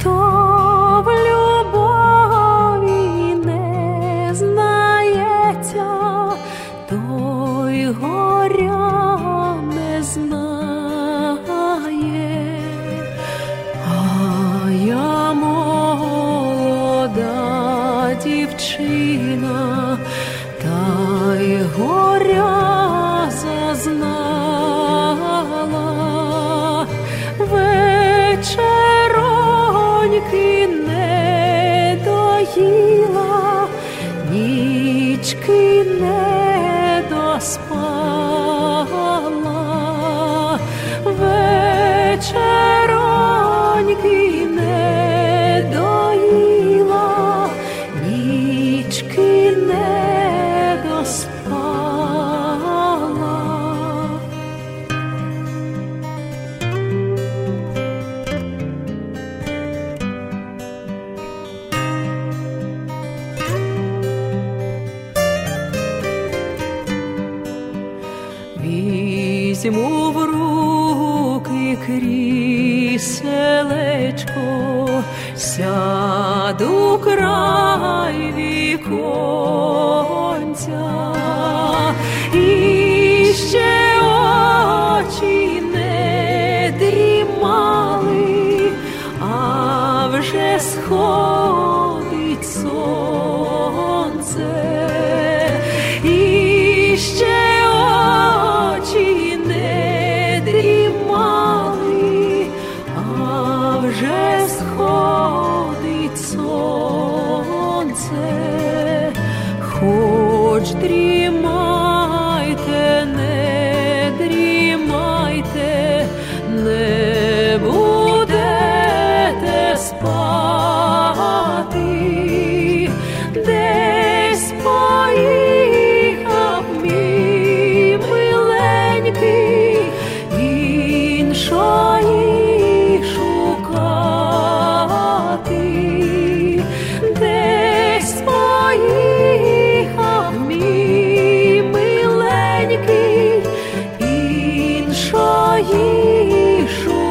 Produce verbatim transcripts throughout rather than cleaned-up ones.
Хто в любові не знається, той горя не знає. А я молода дівчина, та й горя зазнала. Вечероньки не доїла, нічки не доспала. Вечероньки не доїла, нічки не доспала. Візьму в руки кріселечко, сяду край віконця, і ще очі не дрімали, а вже сходить сонце. І ще очі не дрімали, а вже сходить сонце. Хоч дрімайте, не дрімайте, не будете спати. Десь поїхав мій миленький, іншої шукати. Десь поїхав мій миленький, іншої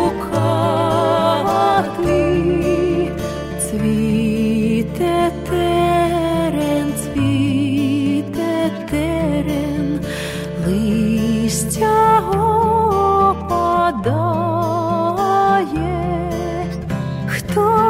шукати. Цвіте терен, цвіте терен, листя опадає. Хто